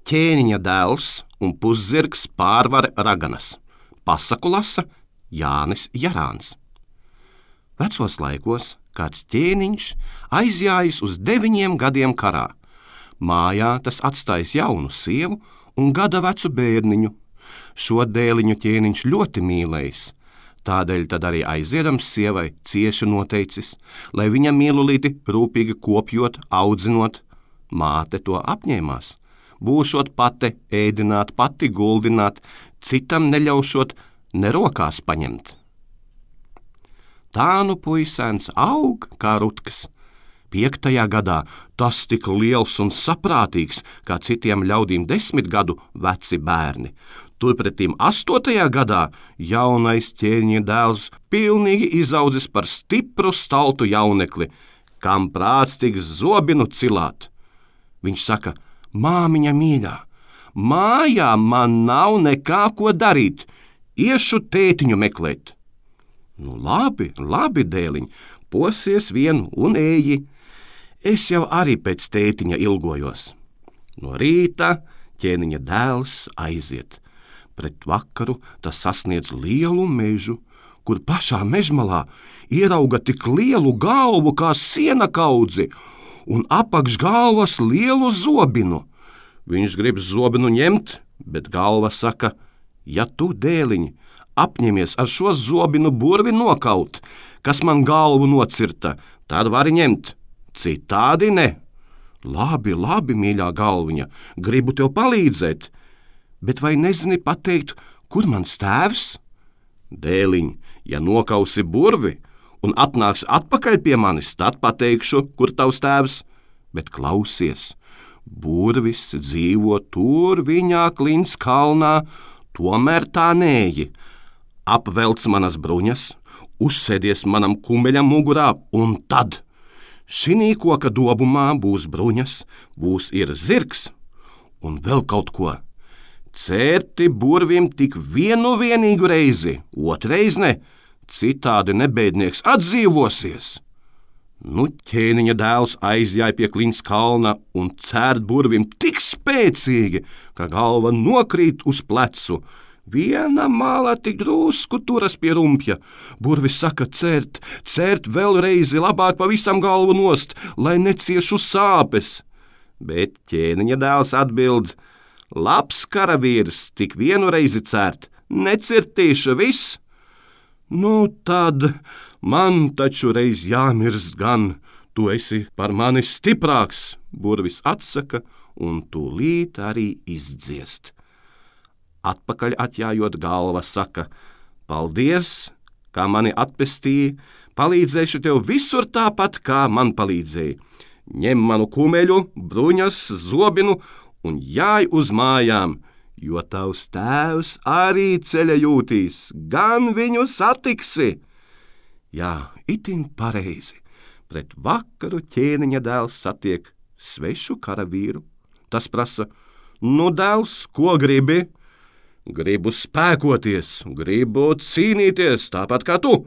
Ķēniņa dēls un puszirgs pārvar raganas. Pasaku lasa Jānis Jarāns. Vecos laikos kāds ķēniņš aizjājis uz 9 gadiem karā. Mājā tas atstājis jaunu sievu un gada vecu bērniņu. Šo dēliņu ķēniņš ļoti mīlējis. Tādēļ tad arī aiziedams sievai cieši noteicis, lai viņa mīlulīti rūpīgi kopjot, audzinot. Māte to apņēmās. Būšot pati ēdināt, pati guldināt, citam neļaušot ne rokās paņemt. Tā nu puisēns aug kā rutkas. 5. gadā tas tik liels un saprātīgs, kā citiem ļaudīm 10 gadu veci bērni. Turpretīm 8. gadā jaunais ķēniņa dēls pilnīgi izaudzis par stipru staltu jaunekli, kam prāts tiks zobinu cilāt. Viņš saka: māmiņa mīļā, mājā man nav nekā ko darīt, iešu tētiņu meklēt. Nu labi, dēliņ, posies vien un ēji. Es jau arī pēc tētiņa ilgojos. No rīta ķēniņa dēls aiziet. Pret vakaru tas sasniedz lielu mežu, kur pašā mežmalā ierauga tik lielu galvu kā siena kaudzi un apakš galvas lielu zobinu. Viņš grib zobinu ņemt, bet galva saka: ja tu, dēliņ, apņemies ar šo zobinu burvi nokaut, kas man galvu nocirta, tad vari ņemt, citādi ne. Labi, mīļā galviņa, gribu tev palīdzēt, bet vai nezini pateikt, kur mans tēvs? Dēliņ, ja nokausi burvi un atnāks atpakaļ pie manis, tad pateikšu, kur tavs tēvs, bet klausies, burvis dzīvo tur viņā Klints kalnā, tomēr tā neeji. Apvelc manas bruņas, uzsēdies manam kumeļam mugurā, un tad šinī koka dobumā būs bruņas, būs ir zirgs un vēl kaut ko. Cērti burvim tik vienu vienīgu reizi, otrais ne, citādi nebēdnieks atdzīvosies. Nu, ķēniņa dēls aizjāja pie Klints kalna un cērt burvim tik spēcīgi, ka galva nokrīt uz plecu. Viena māla tik drusku turas pie rumpja. Burvis saka: cērt vēlreizi, labāk pavisam galvu nost, lai neciešu sāpes. Bet ķēniņa dēls atbild: labs karavīrs, tik vienu reizi cērt, necirtīšu viss. Nu tad man taču reiz jāmirst gan, tu esi par mani stiprāks, burvis atsaka un tūlīt arī izdziest. Atpakaļ atjājot, galva saka: paldies, kā mani atpestīji, palīdzēšu tev visur tāpat, kā man palīdzēji. Ņem manu kumeļu, bruņas, zobinu un jāj uz mājām, jo tavs tēvs arī ceļa jūtīs, gan viņu satiksi. Jā, itin pareizi. Pret vakaru ķēniņa dēls satiek svešu karavīru. Tas prasa: nu, dēls, ko gribi? Gribu spēkoties, gribu cīnīties, tāpat kā tu.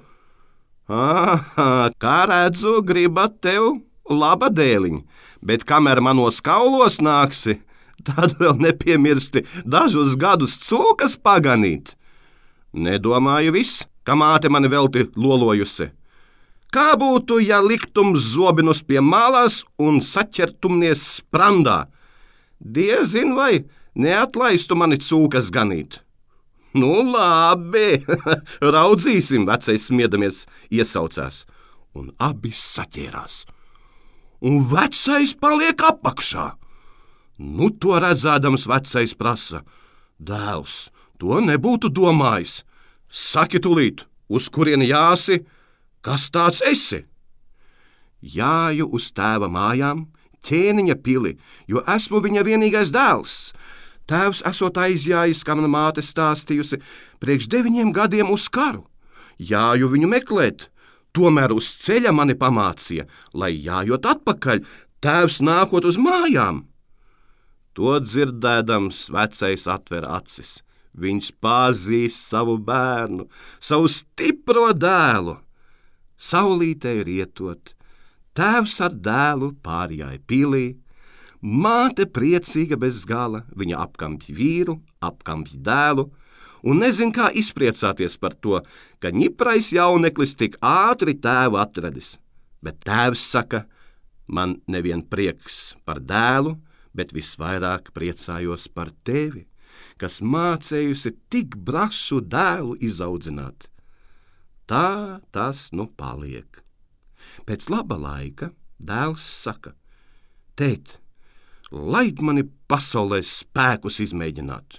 Kā redzu, gribat tev laba dēliņ, bet kamēr manos kaulos nāksi, tad vēl nepiemirsti dažus gadus cūkas paganīt. Nedomāju viss, ka māte mani velti lolojusi. Kā būtu, ja liktum zobinus pie malās un saķertumnies sprandā? Diezin vai neatlaistu mani cūkas ganīt. Nu labi, raudzīsim, vecais smiedamies iesaucās, un abi saķērās. Un vecais paliek apakšā. Nu to redzēdams vecais prasa: dēls, to nebūtu domājis. Saki tūlīt, uz kurieni jāsi, kas tāds esi? Jāju uz tēva mājām, ķēniņa pili, jo esmu viņa vienīgais dēls. Tēvs esot aizjājis, kā mana māte stāstījusi, priekš 9 gadiem uz karu. Jāju viņu meklēt, tomēr uz ceļa mani pamācīja, lai jājot atpakaļ, tēvs nākot uz mājām. To dzirdēdams, vecais atver acis. Viņš pazīst savu bērnu, savu stipro dēlu. Saulītē rietot, tēvs ar dēlu pārjāja pilī, Māte priecīga bez gala, viņa apkampj vīru, apkampj dēlu, un nezin, kā izpriecāties par to, ka ņiprais jauneklis tik ātri tēvu atradis. Bet tēvs saka, man nevien prieks par dēlu, bet visvairāk priecājos par tevi, kas mācējusi tik brašu dēlu izaudzināt. Tā tas nu paliek. Pēc laba laika dēls saka, tēt, laid mani pasaulē spēkus izmēģināt.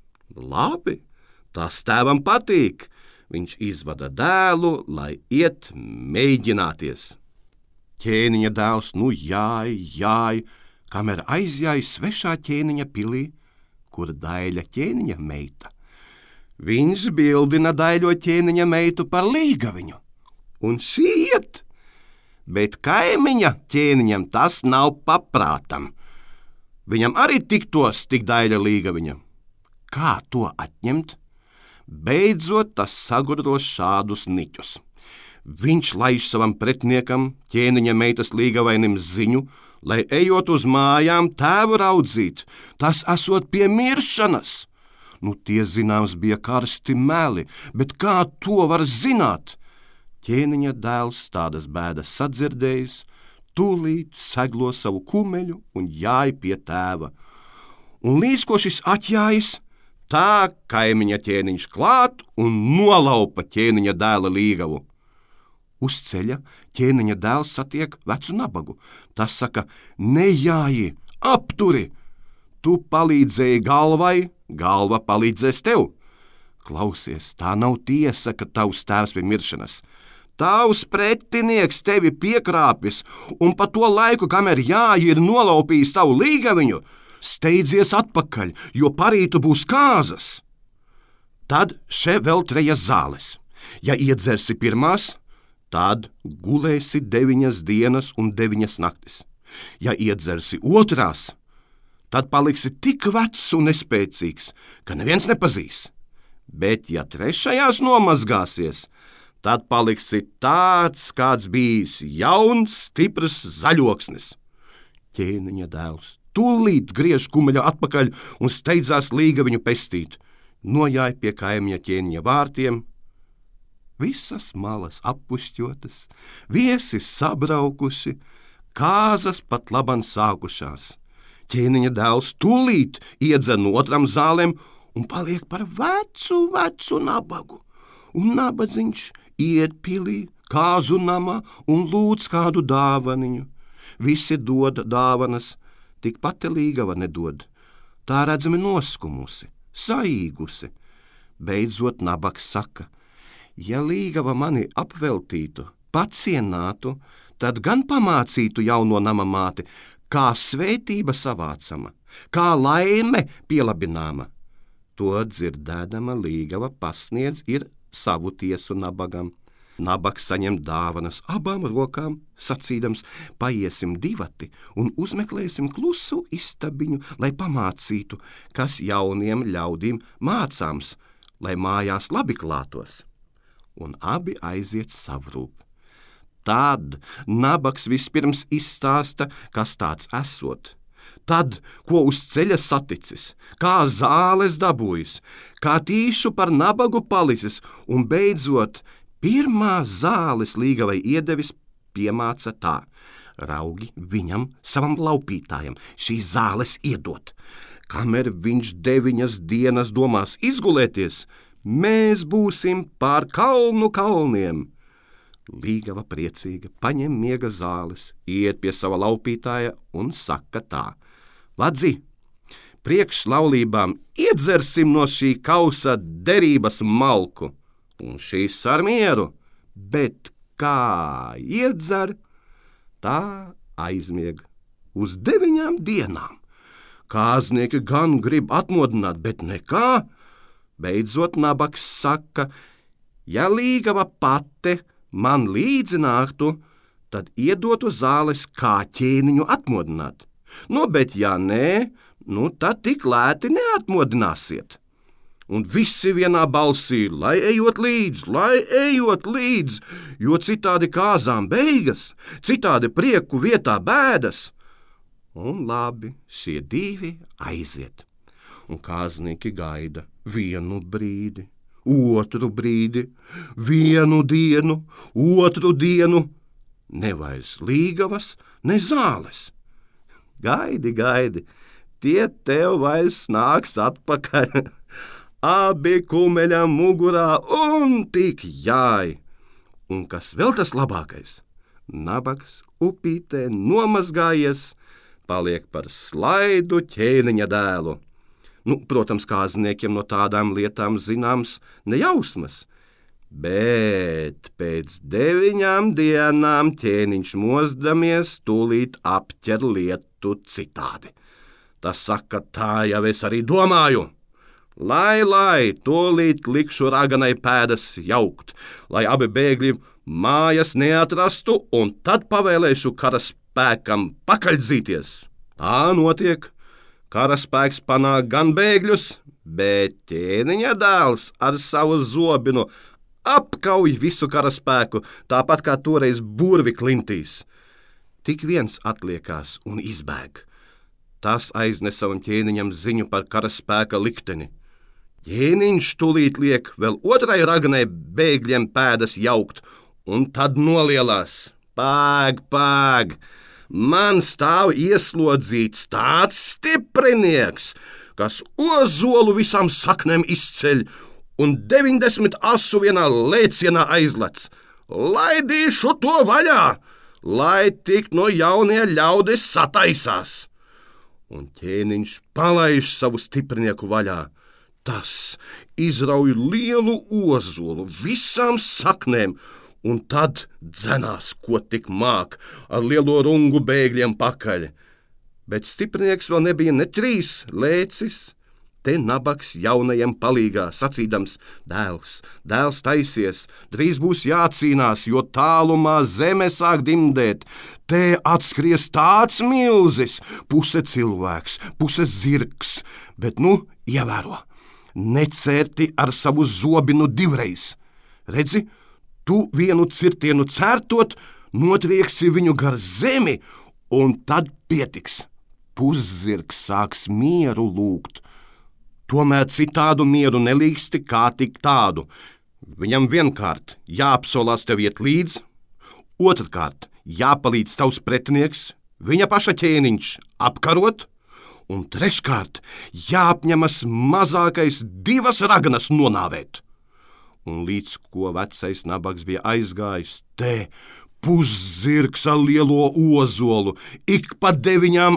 Labi, tas tēvam patīk. Viņš izvada dēlu, lai iet mēģināties. Ķēniņa dēls nu jāj, kamēr aizjāja svešā ķēniņa pilī, kur daļa ķēniņa meita. Viņš bildina daļo ķēniņa meitu par līgaviņu, un šī iet, bet kaimiņa ķēniņam tas nav paprātam. Viņam arī tiktos tik daļa līgaviņa. Kā to atņemt? Beidzot tas sagudro šādus niķus. Viņš laiž savam pretiniekam, ķēniņa meitas līgavainim ziņu, lai ejot uz mājām tēvu raudzīt, tas esot pie miršanas. Nu tie zināms bija karsti meli, bet kā to var zināt? Ķēniņa dēls tādas bēdas sadzirdējis, tūlīt seglo savu kumeļu un jāj pie tēva. Un līdz ko šis atjājis, tā kaimiņa ķēniņš klāt un nolaupa ķēniņa dēla līgavu. Uz ceļa ķēniņa dēls satiek vecu nabagu. Tas saka, nejāji, apturi! Tu palīdzēji galvai, galva palīdzēs tev. Klausies, tā nav tiesa, ka tavs tēvs pie miršanas. Tavs pretinieks tevi piekrāpis, un pa to laiku, kamēr jāji ir nolaupījis tavu līgaviņu, steidzies atpakaļ, jo parītu būs kāzas. Tad še vēl 3 zāles. Ja iedzersi pirmās, tad gulēsi 9 dienas un 9 naktis. Ja iedzersi otrās, tad paliksi tik vecs un nespēcīgs, ka neviens nepazīs. Bet ja 3. nomazgāsies, tad paliksi tāds, kāds bijis, jauns, stiprs zaļoksnis. Ķēniņa dēls tūlīt griež kumeļu atpakaļ un steidzās līgaviņu pestīt. Nojāja pie kaimiņa ķēniņa vārtiem. Visas malas appušķotas, viesi sabraukuši, kāzas pat laban sākušās. Ķēniņa dēls tūlīt iedzer no 2 zālēm un paliek par vecu nabagu. Un nabadziņš iet pilī, kāzu namā un lūdz kādu dāvaniņu. Visi dod dāvanas, tik pati līgava nedod. Tā redzami noskumusi, saīgusi. Beidzot nabags saka, ja līgava mani apveltītu, pacienātu, tad gan pamācītu jauno nama māti, kā svētība savācama, kā laime pielabināma. To dzirdēdama līgava pasniedz ir savu tiesu nabagam. Nabags saņem dāvanas abām rokām, sacīdams, paiesim divati un uzmeklēsim klusu istabiņu, lai pamācītu, kas jauniem ļaudīm mācāms, lai mājās labi klātos. Un abi aiziet savrūp. Tad nabags vispirms izstāsta, kas tāds esot. Tad, ko uz ceļa saticis, kā zāles dabūjis, kā tīšu par nabagu palicis, un beidzot, pirmā zāles līgavai iedevis piemāca tā. Raugi viņam, savam laupītājam, šīs zāles iedot. Kamēr viņš 9 dienas domās izgulēties, mēs būsim pār kalnu kalniem. Līgava priecīga paņem miega zāles, iet pie sava laupītāja un saka tā. Vadzi, priekš laulībām iedzersim no šī kausa derības malku, un šīs ar mieru, bet kā iedzer, tā aizmieg uz 9 dienām. Kāznieki gan grib atmodināt, bet nekā. Beidzot nabags saka, ja līgava pate man līdzi nāktu, tad iedotu zāles, kā ķēniņu atmodināt. Bet ja nē, tad tik lēti neatmodināsiet. Un visi vienā balsī, lai ejot līdz, jo citādi kāzām beigas, citādi prieku vietā bēdas. Un labi, šie divi aiziet. Un kāznieki gaida vienu brīdi, otru brīdi, vienu dienu, otru dienu. Ne vairs līgavas, ne zāles. Gaidi, gaidi, tie tev vairs nāks atpakaļ. Abi kumeļam mugurā un tik jāj. Un kas vēl tas labākais? Nabags upītē nomazgājies, paliek par slaidu ķēniņa dēlu. Protams, kāzniekiem no tādām lietām zināms nejausmas, bet pēc 9 dienām ķēniņš mozdamies tūlīt apķer lietu citādi. Tas saka, tā jau es arī domāju. Lai, tūlīt likšu raganai pēdas jaukt, lai abi bēgļi mājas neatrastu, un tad pavēlēšu karaspēkam pakaļdzīties. Tā notiek. Karaspēks panāk gan bēgļus, bet ķēniņa dēls ar savu zobinu apkauj visu karaspēku, tāpat kā toreiz burvi klintīs. Tik viens atliekās un izbēg. Tas aiznesa un ķēniņam ziņu par karaspēka likteni. Ķēniņš tūlīt liek vēl otrai raganai bēgļiem pēdas jaukt, un tad nolielās. Pāg! Man stāv ieslodzīts tāds stiprinieks, kas ozolu visām saknēm izceļ un 90 asu vienā lēcienā aizlec. Laidīšu to vaļā, lai tik no jaunie ļaudis sataisās. Un ķēniņš palaiž savu stiprinieku vaļā. Tas izrauj lielu ozolu visām saknēm, un tad dzenās, ko tik māk, ar lielo rungu bēgļiem pakaļ. Bet stiprinieks vēl nebija ne 3 lēcis. Te nabags jaunajiem palīgā, sacīdams: dēls taisies, drīz būs jācīnās, jo tālumā zeme sāk dimdēt. Te atskries tāds milzis, puse cilvēks, puse zirgs, bet ievēro, necērti ar savu zobinu 2reiz. Redzi, tu vienu cirtienu cērtot, notrieksi viņu gar zemi, un tad pietiks. Puszirgs sāks mieru lūgt. Tomēr citādu mieru nelīgsti kā tik tādu. Viņam vienkārt jāapsolās tev iet līdz, otrkārt jāpalīdz tavs pretinieks, viņa paša ķēniņš apkarot, un treškārt jāapņemas mazākais 2 raganas nonāvēt. Un līdz ko vecais nabags bija aizgājis, te puszirgs ar lielo ozolu, ik pa 9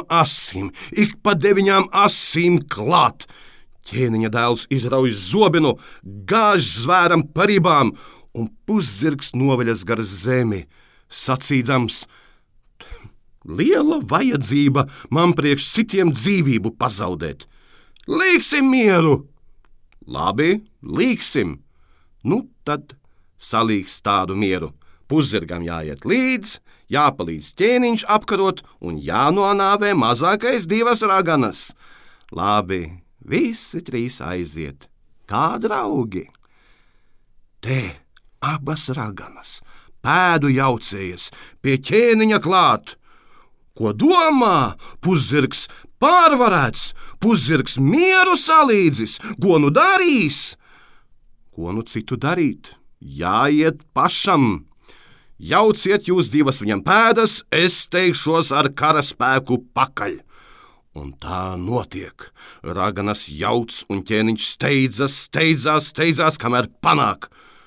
asīm klāt. Ķēniņa dēls izrauj zobenu, gāž zvēram pa ribām, un puszirgs noveļas gar zemi, sacīdams: liela vajadzība man priekš citiem dzīvību pazaudēt. Līgsim mieru! Labi, līgsim! Tad salīgs tādu mieru. Puszirgam jāiet līdz, jāpalīdz ķēniņš apkarot un jānonāvē mazākais 2 raganas. Labi, visi 3 aiziet, kā draugi. Te abas raganas pēdu jaucējas pie ķēniņa klāt. Ko domā? Puszirgs pārvarēts, puszirgs mieru salīdzis, ko darīs? Ko citu darīt? Jāiet pašam. Jauciet jūs 2 viņam pēdas, es teikšos ar karaspēku pakaļ. Un tā notiek. Raganas jauc un ķēniņš steidzās, kamēr panāk.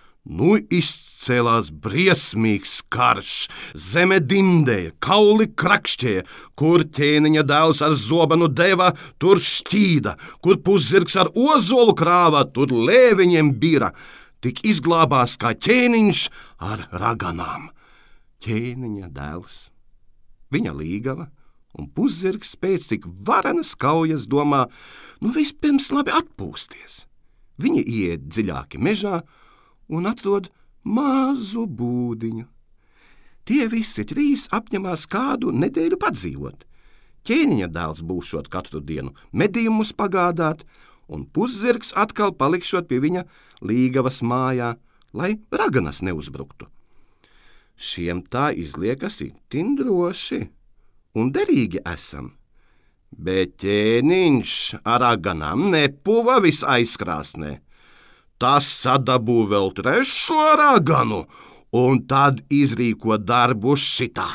Izcēlās briesmīgs karš, zeme dimdēja, kauli krakšķēja, kur ķēniņa dēls ar zobenu deva, tur šķīda, kur puszirgs ar ozolu krāva, tur lēviņiem bira, tik izglābās kā ķēniņš ar raganām. Ķēniņa dēls, viņa līgava un puszirgs pēc tik varenas kaujas domā, vispirms labi atpūsties. Viņi iet dziļāki mežā un atrod mazu būdiņu. Tie visi 3 apņemās kādu nedēļu padzīvot. Ķēniņa dēls būšot katru dienu medījumus pagādāt, un puszirgs atkal palikšot pie viņa līgavas mājā, lai raganas neuzbruktu. Šiem tā izliekas itin droši, un derīgi esam, Bet ķēniņš ar raganām nepuva visaizkrāsnē. Tas sadabū vēl trešo raganu, un tad izrīko darbu šitā.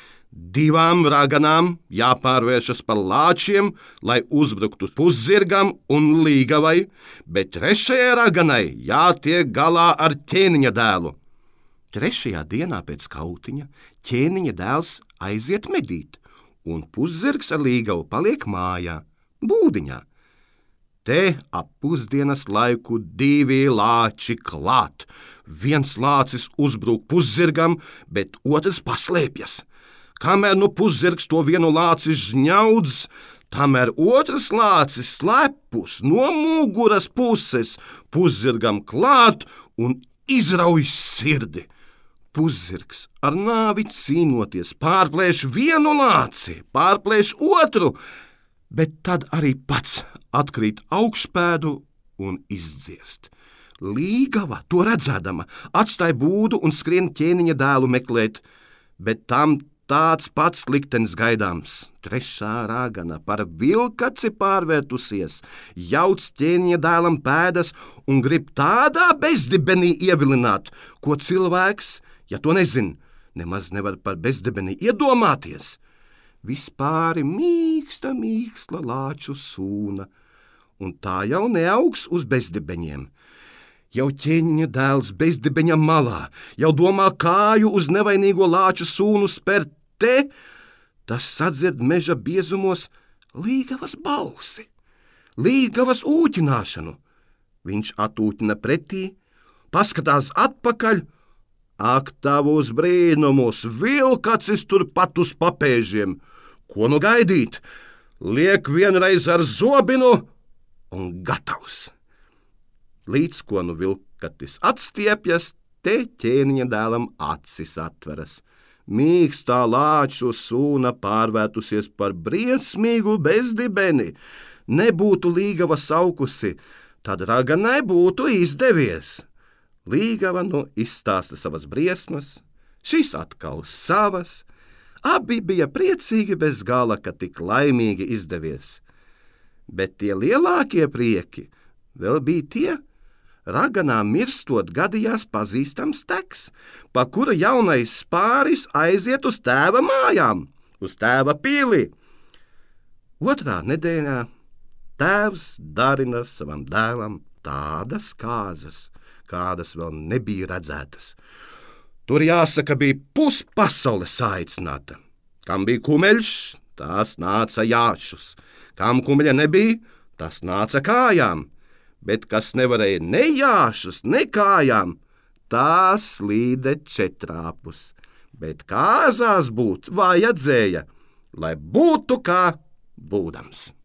2 raganām jāpārvēršas par lāčiem, lai uzbruktu puszirgam un līgavai, bet 3. raganai jātiek galā ar ķēniņa dēlu. 3. dienā pēc kautiņa ķēniņa dēls aiziet medīt, un puszirgs ar līgavu paliek mājā, būdiņā. Te ap pusdienas laiku 2 lāči klāt. Viens lācis uzbruk puszirgam, bet otrs paslēpjas. Kamēr nu puszirgs to vienu lāci žņaudz, tamēr otrs lācis slepus no muguras puses puszirgam klāt un izrauj sirdi. Puszirgs ar nāvi cīnoties pārplēš vienu lāci, pārplēš otru, bet tad arī pats atkrīt augšpēdu un izdziest. Līgava, to redzēdama, atstāja būdu un skrien ķēniņa dēlu meklēt, bet tam tāds pats liktenis gaidāms. 3. ragana par vilkaci pārvērtusies, jauc ķēniņa dēlam pēdas un grib tādā bezdibenī ievilināt, ko cilvēks, ja to nezin, nemaz nevar par bezdibenī iedomāties. Vispāri mīksta lāču sūna, un tā jau neaugs uz bezdibeņiem. Jau ķēniņa dēls bezdibeņa malā, jau domā kāju uz nevainīgo lāču sūnu spērt. Te tas sadzird meža biezumos līgavas balsi, līgavas ūķināšanu. Viņš atūķina pretī, paskatās atpakaļ. Ak, tavus brīnumus, vilkacis turpat uz papēžiem. Ko nu gaidīt? Liek vienreiz ar zobinu un gatavs. Līdz ko nu vilkatis atstiepjas, te ķēniņa dēlam acis atveras. Mīkstā lāču sūna pārvērtusies par briesmīgu bezdibeni. Nebūtu līgava saukusi, tad raganai būtu izdevies. Līgava nu izstāsta savas briesmas, šis atkal savas. Abi bija priecīgi bez gala, ka tik laimīgi izdevies. Bet tie lielākie prieki vēl bija tie, raganām mirstot gadījās pazīstams teks, pa kura jaunais spāris aiziet uz tēva mājām, uz tēva pili. 2. nedēļā tēvs darina savam dēlam tādas kāzas, kādas vēl nebija redzētas. Tur jāsaka, bija puspasaule saicināta. Kam bija kumeļš, tās nāca jāšus. Kam kumeļa nebija, tas nāca kājām. Bet kas nevarēja ne jāšus, ne kājām, tās slīde četrāpus. Bet kāzās būt vajadzēja, lai būtu kā būdams.